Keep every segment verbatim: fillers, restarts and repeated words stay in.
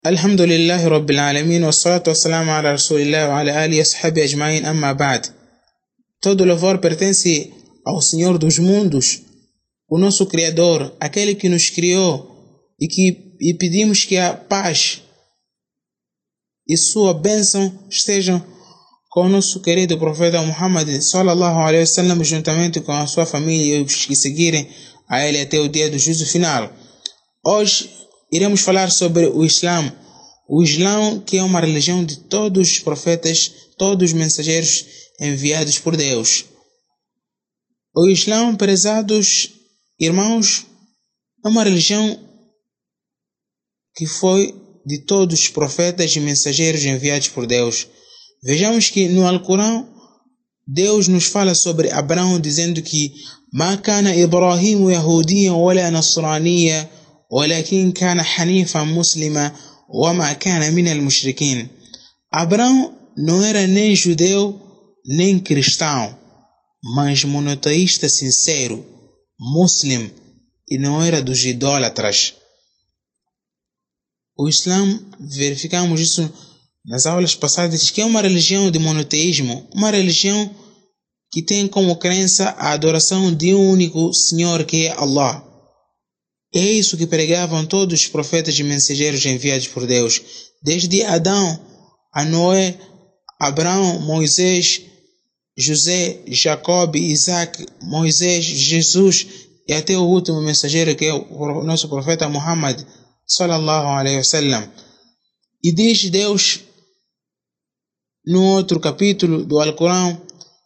Alhamdulillahi Rabbil Alamin, wassalatu wassalamu ala Rasulillah wa ala alihi wa sahbihi ajma'in, amma ba'd. Todo louvor pertence ao Senhor dos mundos, o nosso Criador, aquele que nos criou, e que e pedimos que a paz e sua bênção estejam com o nosso querido profeta Muhammad sallallahu alaihi wasallam, juntamente com a sua família e os que seguirem a ele até o dia do juízo final. Hoje iremos falar sobre o Islã. O Islã, que é uma religião de todos os profetas, todos os mensageiros enviados por Deus. O Islã, prezados irmãos, é uma religião que foi de todos os profetas e mensageiros enviados por Deus. Vejamos que no Alcorão, Deus nos fala sobre Abraão, dizendo que ما كان إبراهيم يهوديا ولا نصرانيا ولكن كان حنيفا مسلما وما كان من المشركين. Abraão não era nem judeu nem cristão, mas monoteísta sincero, muslim, e não era dos idólatras. O Islã, verificamos isso nas aulas passadas, que é uma religião de monoteísmo, uma religião que tem como crença a adoração de um único Senhor, que é Allah. É isso que pregavam todos os profetas e mensageiros enviados por Deus, desde Adão a Noé, Abraão, Moisés, José, Jacob, Isaac, Moisés, Jesus e até o último mensageiro, que é o nosso profeta Muhammad sallallahu alaihi wasallam. E diz Deus no outro capítulo do Alcorão: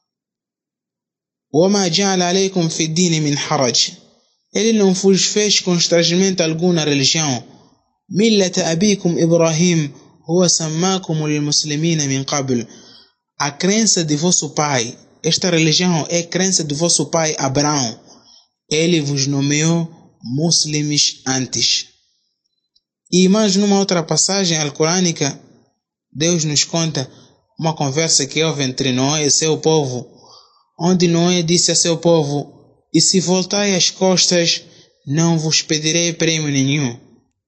وَمَا جَعَلَ عَلَيْكُمْ فِي الدِّينِ مِنْ حَرَجٍ. Ele não vos fez constrangimento algum na religião. مِلَّةَ أَبِيكُمْ إِبْرَاهِيمَ هُوَ سَمَّاكُمُ لِلْمُسْلِمِينَ مِنْ قَبْلِ. A crença de vosso pai, esta religião é a crença de vosso pai Abraão. Ele vos nomeou muslimes antes. E mais numa outra passagem alcorânica, Deus nos conta uma conversa que houve entre Noé e seu povo, onde Noé disse a seu povo: e se voltai as costas, não vos pedirei prêmio nenhum.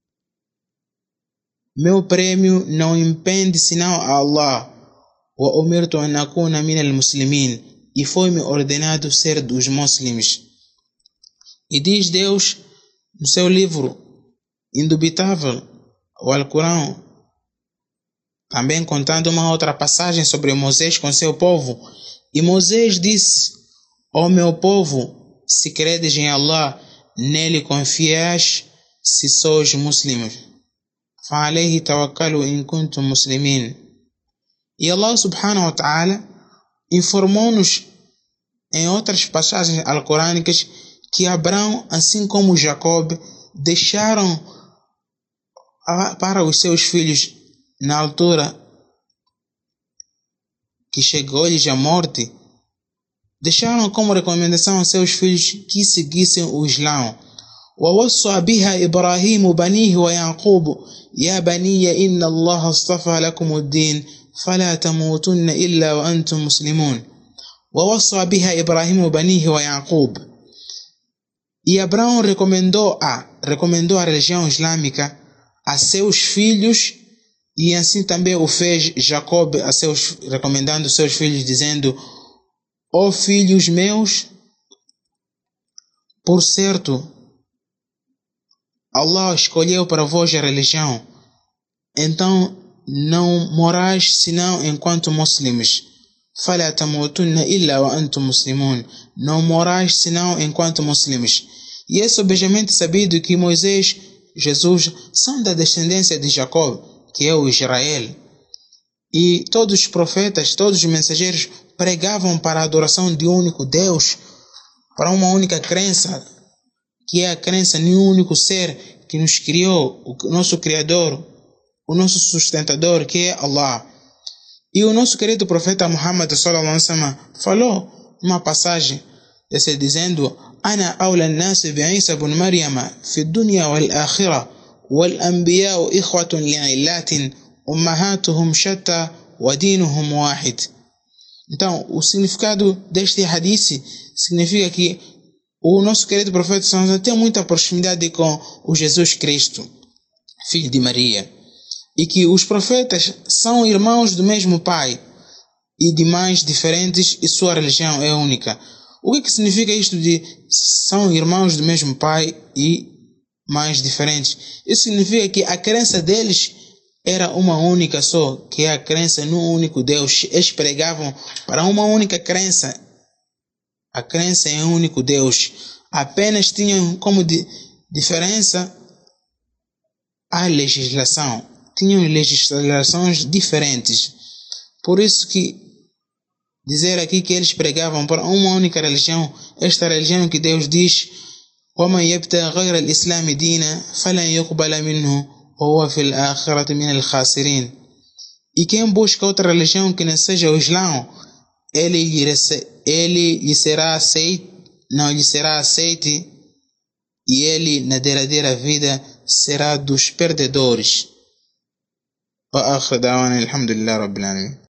Meu prêmio não impende senão a Allah. Wa umirtu an akuna min al-muslimin. E foi-me ordenado ser dos muslims. E diz Deus no seu livro indubitável, o Alcorão, também contando uma outra passagem sobre Moisés com seu povo. E Moisés disse: ó meu povo, se credes em Allah, nele confiais, se sois muslims. فَعَلَيْهِ تَوَكَّلُوا إِن كُنتُم مُسْلِمِينَ. E Allah subhanahu wa ta'ala informou-nos em outras passagens alcorânicas que Abraão, assim como Jacob, deixaram para os seus filhos, na altura que chegou-lhes a morte, deixaram como recomendação aos seus filhos que seguissem o Islã. وَوَصَّى بِهَا إِبْرَاهِيمُ بَنِيهِ وَيَعْقُوبُ يَا بَنِيَّ إِنَّ اللَّهَ اصْطَفَى لَكُمُ الدِّينَ فَلَا تَمُوتُنَّ إِلَّا وَأَنْتُمْ مُسْلِمُونَ. وَوَصَّى بِهَا إِبْرَاهِيمُ بَنِيهِ وَيَعْقُوبُ. E Abraão recomendou a, recomendou a religião islâmica a seus filhos, e assim também o fez Jacob, a seus, recomendando seus filhos, dizendo: ó filhos meus, por certo, Allah escolheu para vós a religião, então não morais senão enquanto muslimes. فَلَا تَمُوتُنَّ إِلَّا وَأَنْتُمْ مُسْلِمُونَ. Não morais senão enquanto muslimes. E é sobejamente sabido que Moisés e Jesus são da descendência de Jacob, que é o Israel. E todos os profetas, todos os mensageiros pregavam para a adoração de um único Deus, para uma única crença, que é a crença de um único ser que nos criou, o nosso Criador, o nosso sustentador, que é Allah. E o nosso querido profeta Muhammad sallallahu alaihi wasallam falou uma passagem desse, dizendo: Ana awla an-nas bi'Isa ibn Maryam fi ad-dunya wal-akhirah wal-anbiya'u ikhwatun li'illatin ummahatuhum shatta wa dinuhum wahid. Então, o significado deste hadith significa que o nosso querido profeta tem muita proximidade com o Jesus Cristo, filho de Maria. e que os profetas são irmãos do mesmo pai e de mães diferentes e sua religião é única. O que, que significa isto de são irmãos do mesmo pai e mães diferentes? Isso significa que a crença deles era uma única só, que é a crença no único Deus. Eles pregavam para uma única crença, a crença em um único Deus. Apenas tinham como di- diferença a legislação. Tinham legislações diferentes. Por isso que dizer aqui que eles pregavam para uma única religião, esta religião que Deus diz: وَمَنْ يَبْتَغِ غَيْرَ الْإِسْلَامِ دِينًا فَلَنْ يُقْبَلَ مِنْهُ وَهُوَ فِي الْآخِرَةِ مِنَ الْخَاسِرِينَ. E quem busca outra religião que não seja o Islão, ele lhe, rece- ele lhe será aceito, não lhe será aceito, e ele na derradeira vida será dos perdedores. وآخر دعوانا الحمد لله رب العالمين.